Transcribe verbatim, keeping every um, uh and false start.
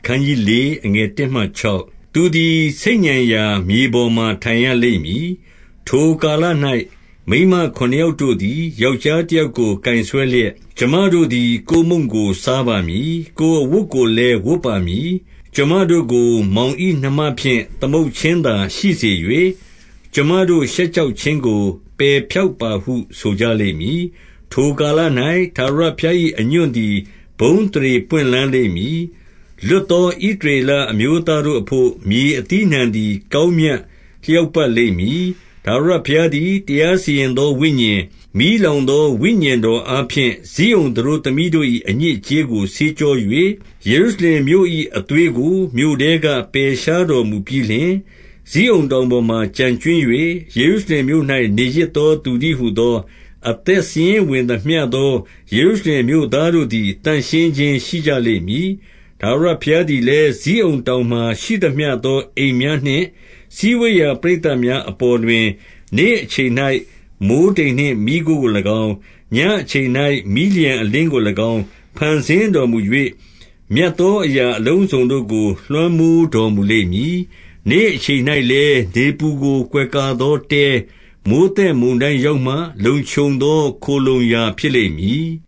ခန်းကြီးလေးအငယ်တစ်မှခြောက်သူသည်စိတ်ညံရာမြေပေါ်မှထိုင်ရလိမ့်မည်ထိုကာလ၌မိန်းမခုနစ်ယောက်တို့သည်ယောက်ျားတစ်ယောက်ကိုကင်ဆွဲလျက်ကျွန်မတို့သည်ကိုယ်မုန့်ကိုစားပါမည်ကိုယ်အဝတ်ကိုလည်းဝတ်ပါမည်ကျွန်မတို့ကိုမောင်ဤနှမဖြင့်သမုတ်ချင်းသာရှိစေ၍ကျွန်မတို့ရှက်ကြောက်ခြင်းကိုပယ်ဖြောက်ပါဟုဆိုကြလိမ့်မည်ထိုကာလ၌ထာဝရဘုရား၏အညွန့်သည်ဘုံတရေပွင့်လန်းလိမ့်မည်လွတ်သောဣသရေလအမျိုးသားတို့အဖို့မြေအသီးနှံသည်ကောင်းမြတ်လျောက်ပတ်လိမ့်မည်ထာဝရဘုရားသည်တရားစီရင်သောဝိညာဉ်မီးလောင်သောဝိညာဉ်တော်အားဖြင့်ဇိအုန်သူတို့သမီးတို့၏အညစ်အကြေးကိုဆေးကြော၍ယေရုရှလင်မြို့၏အသွေးကိုမြို့ထဲကပယ်ရှားတော်မူပြီးလျှင်ဇိအုန်တောင်ပေါ်မှကြံကျွင်း၍ယေရုရှလင်မြို့၌နေရစ်သောသူတည်းဟုသောအသက်ဆင်းဝင်သမျှသောယေရုရှလင်မြို့သားတို့သည်တန်ရှင်းခြင်းရှိကြလိမ့်မည်ထာဝရဘုရားသည်လည်းဇိအုန်တောင်မှရှိသမျှသောအိမ်များနှင့်စည်းဝေးရာပရိသတ်များအပေါ်တွင်နေ့အချိန်၌မိုဃ်းတိမ်နှင့်မီးခိုးကို၎င်းညအချိန်၌မီးလျှံအလင်းကို၎င်းဖန်ဆင်းတော်မူ၍မြတ်သောအရာအလုံးစုံတို့ကိုလွှမ်းမိုးတော်မူလိမ့်မည်နေ့အချိန်၌လည်းနေပူကိုကွယ်ကာသောတဲမိုးသက်မုန်တိုင်းရောက်မှလုံခြုံသောခိုလုံရာဖြစ်လိမ့်မည်